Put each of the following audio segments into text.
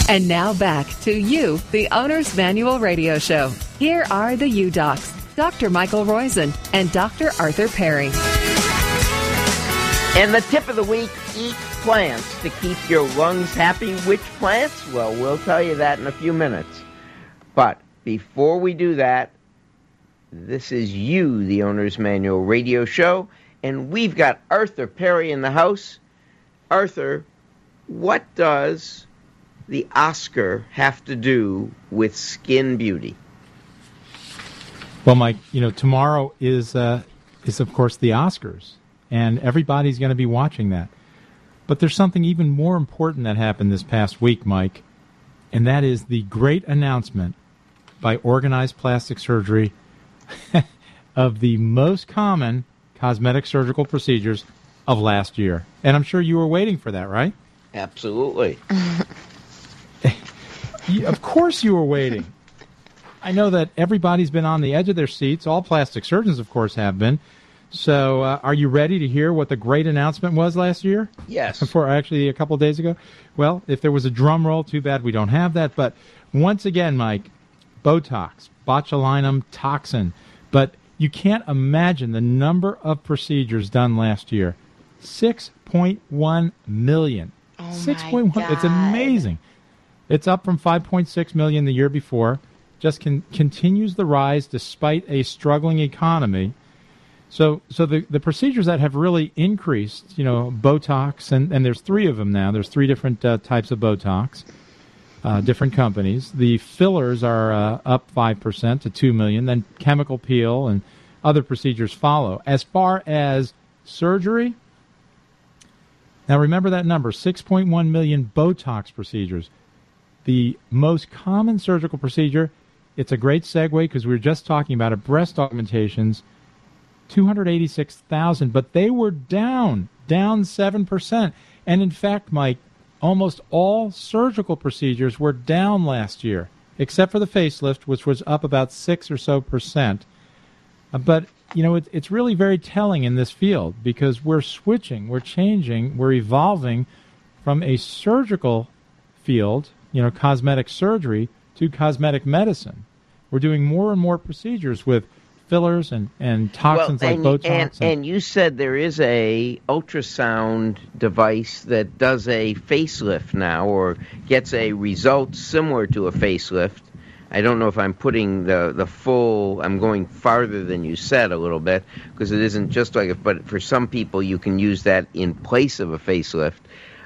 And now back to You, the Owner's Manual Radio Show. Here are the U Docs, Dr. Michael Roizen and Dr. Arthur Perry. And the tip of the week, eat plants to keep your lungs happy. Which plants? Well, we'll tell you that in a few minutes. But before we do that, this is You, the Owner's Manual Radio Show, and we've got Arthur Perry in the house. Arthur, what does the Oscar have to do with skin beauty? Well, Mike, tomorrow is of course the Oscars, and everybody's going to be watching that. But there's something even more important that happened this past week, Mike, and that is the great announcement by Organized Plastic Surgery of the most common cosmetic surgical procedures of last year. And I'm sure you were waiting for that, right? Absolutely. Of course you were waiting. I know that everybody's been on the edge of their seats. All plastic surgeons, of course, have been. So are you ready to hear what the great announcement was last year? Yes. Actually, a couple of days ago? Well, if there was a drum roll, too bad we don't have that. But once again, Mike, Botox, botulinum toxin. But you can't imagine the number of procedures done last year. 6.1 million. Oh, 6.1. It's amazing. It's up from 5.6 million the year before. Just continues the rise despite a struggling economy. So the procedures that have really increased, Botox, and there's three of them now. There's three different types of Botox, different companies. The fillers are up 5% to 2 million. Then chemical peel and other procedures follow. As far as surgery, now remember that number, 6.1 million Botox procedures. The most common surgical procedure, it's a great segue because we were just talking about it, breast augmentations, 286,000, but they were down 7%. And in fact, Mike, almost all surgical procedures were down last year, except for the facelift, which was up about 6 or so percent. But, it's really very telling in this field because we're switching, we're changing, we're evolving from a surgical field, cosmetic surgery, to cosmetic medicine. We're doing more and more procedures with fillers and toxins like Botox. And you said there is a ultrasound device that does a facelift now or gets a result similar to a facelift. I don't know if I'm putting the full, I'm going farther than you said a little bit, because it isn't just like it, but for some people you can use that in place of a facelift.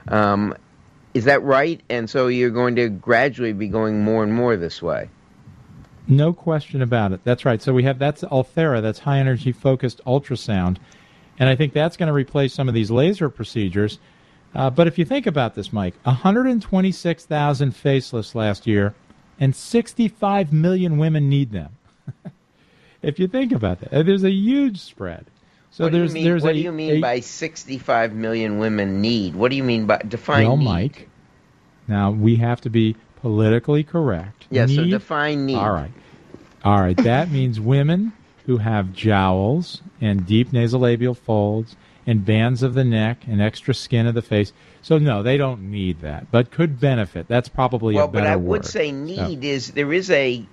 Is that right? And so you're going to gradually be going more and more this way. No question about it. That's right. So that's Ulthera, that's high-energy focused ultrasound. And I think that's going to replace some of these laser procedures. But if you think about this, Mike, 126,000 facelifts last year, and 65 million women need them. If you think about that, there's a huge spread. So what do you mean by 65 million women need? What do you mean by define need? Well, Mike, now we have to be politically correct. Yeah, so define need. All right. That means women who have jowls and deep nasolabial folds and bands of the neck and extra skin of the face. So no, they don't need that, but could benefit. That's probably a better word. Well, but I would say need is there is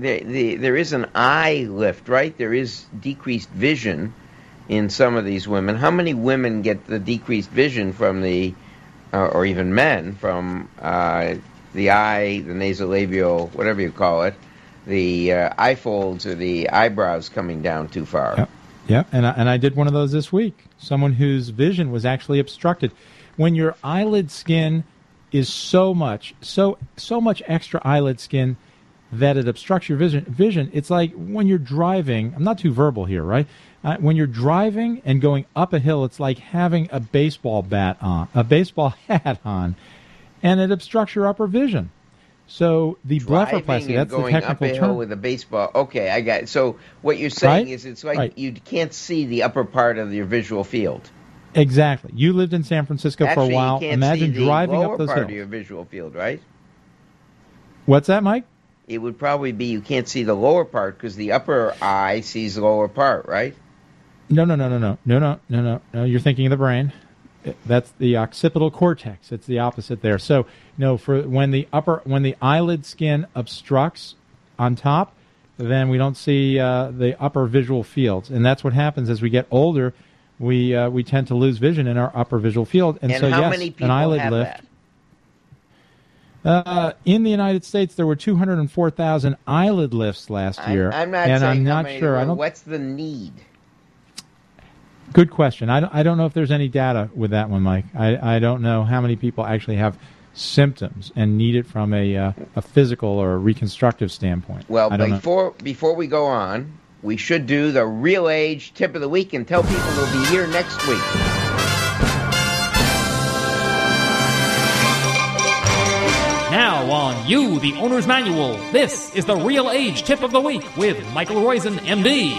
an eye lift, right? There is decreased vision in some of these women. How many women get the decreased vision from or even men, from the eye, the nasolabial, whatever you call it, the eye folds or the eyebrows coming down too far? Yep. And I did one of those this week. Someone whose vision was actually obstructed. When your eyelid skin is so much extra eyelid skin that it obstructs your vision, it's like when you're driving. I'm not too verbal here, right? When you're driving and going up a hill, it's like having a baseball hat on, and it obstructs your upper vision. So the blepharoplasty, that's the technical term. Going up a hill with a baseball. Okay, I got it. So what you're saying is it's like you can't see the upper part of your visual field. Exactly. You lived in San Francisco for a while. You can't Imagine see driving the up those lower part hills. of your visual field, right? What's that, Mike? It would probably be you can't see the lower part because the upper eye sees the lower part, right? No. You're thinking of the brain. That's the occipital cortex. It's the opposite there. So, for when the eyelid skin obstructs on top, then we don't see the upper visual fields, and that's what happens as we get older. We tend to lose vision in our upper visual field, and so how yes, many people an eyelid have lift. That? In the United States, there were 204,000 eyelid lifts last year. I'm not and saying I'm how not many sure. there were. What's the need? Good question. I don't know if there's any data with that one, Mike. I don't know how many people actually have symptoms and need it from a physical or a reconstructive standpoint. Well, before we go on, we should do the Real Age Tip of the Week and tell people we'll be here next week. Now on You, the Owner's Manual, this is the Real Age Tip of the Week with Michael Roizen, MD.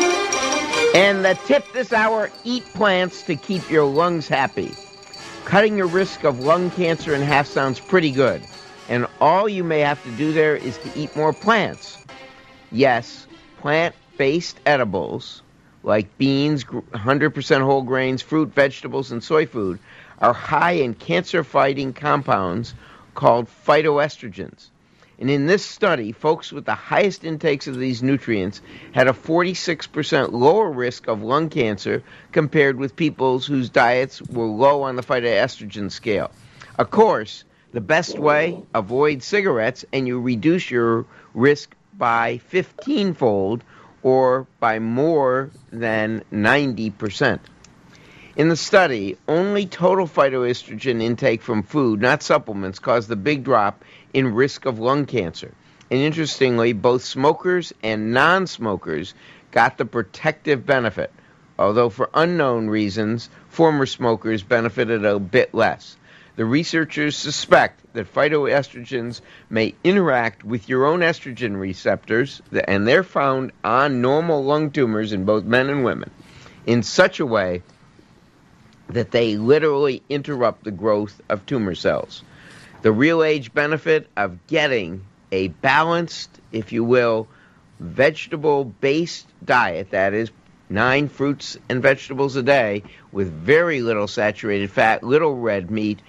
And the tip this hour, eat plants to keep your lungs happy. Cutting your risk of lung cancer in half sounds pretty good. And all you may have to do there is to eat more plants. Yes, plant-based edibles, like beans, 100% whole grains, fruit, vegetables, and soy food, are high in cancer-fighting compounds called phytoestrogens. And in this study, folks with the highest intakes of these nutrients had a 46% lower risk of lung cancer compared with people whose diets were low on the phytoestrogen scale. Of course, the best way, avoid cigarettes, and you reduce your risk by 15-fold or by more than 90%. In the study, only total phytoestrogen intake from food, not supplements, caused the big drop in risk of lung cancer. And interestingly, both smokers and non-smokers got the protective benefit, although for unknown reasons, former smokers benefited a bit less. The researchers suspect that phytoestrogens may interact with your own estrogen receptors, and they're found on normal lung tumors in both men and women, in such a way that they literally interrupt the growth of tumor cells. The real age benefit of getting a balanced, if you will, vegetable-based diet, that is 9 fruits and vegetables a day with very little saturated fat, little red meat,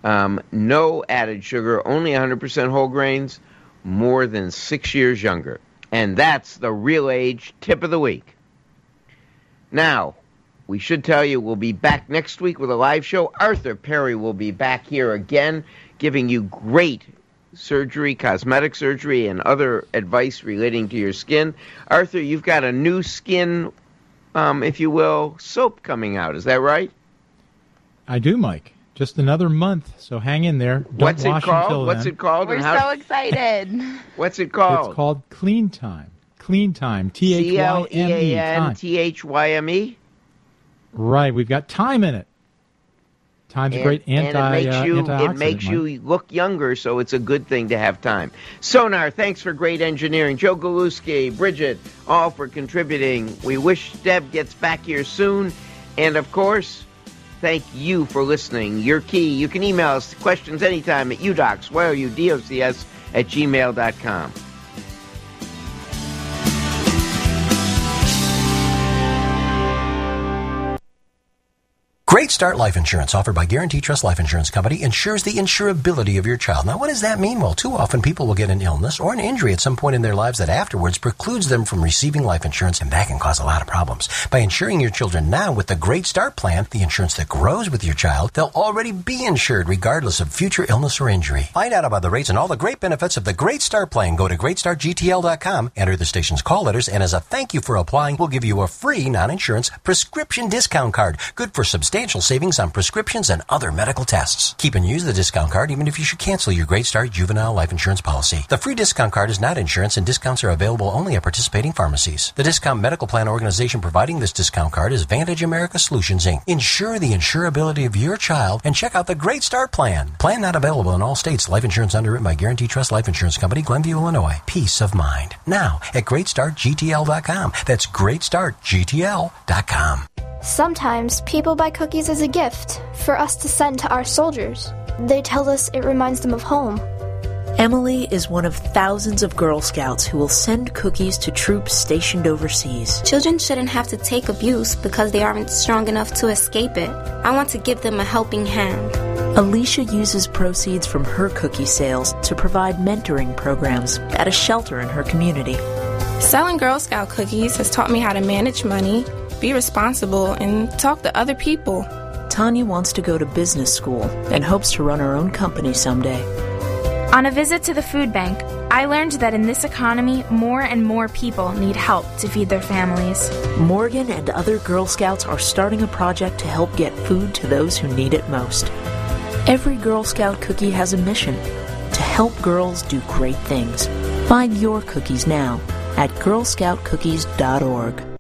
no added sugar, only 100% whole grains, more than 6 years younger. And that's the Real Age Tip of the Week. Now, we should tell you we'll be back next week with a live show. Arthur Perry will be back here again, giving you great surgery, cosmetic surgery, and other advice relating to your skin. Arthur, you've got a new skin, if you will, soap coming out. Is that right? I do, Mike. Just another month, so hang in there. What's it called? What's it called? We're so excited. What's it called? It's called Clean Time. Clean Time. T-H-Y-M-E. Cleantime. Right, we've got thyme in it. Thyme's a great antioxidant. It makes you look younger, so it's a good thing to have thyme. Sonar, thanks for great engineering. Joe Galuski, Bridget, all for contributing. We wish Deb gets back here soon. And, of course, thank you for listening. Your key, you can email us questions anytime at udocs, YOUDOCS, @gmail.com. Great Start Life Insurance, offered by Guarantee Trust Life Insurance Company, ensures the insurability of your child. Now, what does that mean? Well, too often people will get an illness or an injury at some point in their lives that afterwards precludes them from receiving life insurance, and that can cause a lot of problems. By insuring your children now with the Great Start Plan, the insurance that grows with your child, they'll already be insured regardless of future illness or injury. Find out about the rates and all the great benefits of the Great Start Plan. Go to greatstartgtl.com, enter the station's call letters, and as a thank you for applying, we'll give you a free non-insurance prescription discount card, good for substantial savings on prescriptions and other medical tests. Keep and use the discount card even if you should cancel your Great Start juvenile life insurance policy. The free discount card is not insurance, and discounts are available only at participating pharmacies. The discount medical plan organization providing this discount card is Vantage America Solutions, Inc. Ensure the insurability of your child and check out the Great Start Plan. Plan not available in all states. Life insurance underwritten by Guarantee Trust Life Insurance Company, Glenview, Illinois. Peace of mind. Now at greatstartgtl.com. That's greatstartgtl.com. Sometimes people buy cookies as a gift for us to send to our soldiers. They tell us it reminds them of home. Emily is one of thousands of Girl Scouts who will send cookies to troops stationed overseas. Children shouldn't have to take abuse because they aren't strong enough to escape it. I want to give them a helping hand. Alicia uses proceeds from her cookie sales to provide mentoring programs at a shelter in her community. Selling Girl Scout cookies has taught me how to manage money, be responsible, and talk to other people. Tanya wants to go to business school and hopes to run her own company someday. On a visit to the food bank, I learned that in this economy, more and more people need help to feed their families. Morgan and other Girl Scouts are starting a project to help get food to those who need it most. Every Girl Scout cookie has a mission: to help girls do great things. Find your cookies now at girlscoutcookies.org.